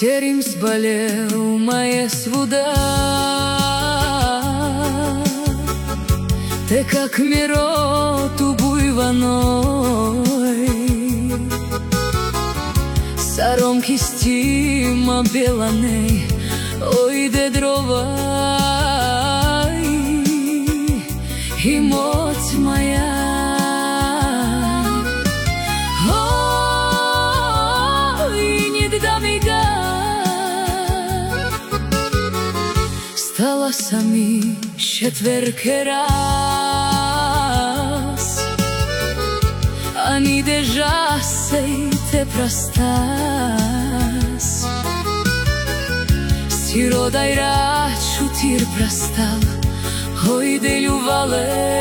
Серим сболел моя свуда, те как мироту буйваной, саромки стима беланей, ой де дровай, и моць моя. Stala sam i četverke raz, a ni deja se te prastas. Si rodaj raču tir prastal, oj de ljuvale.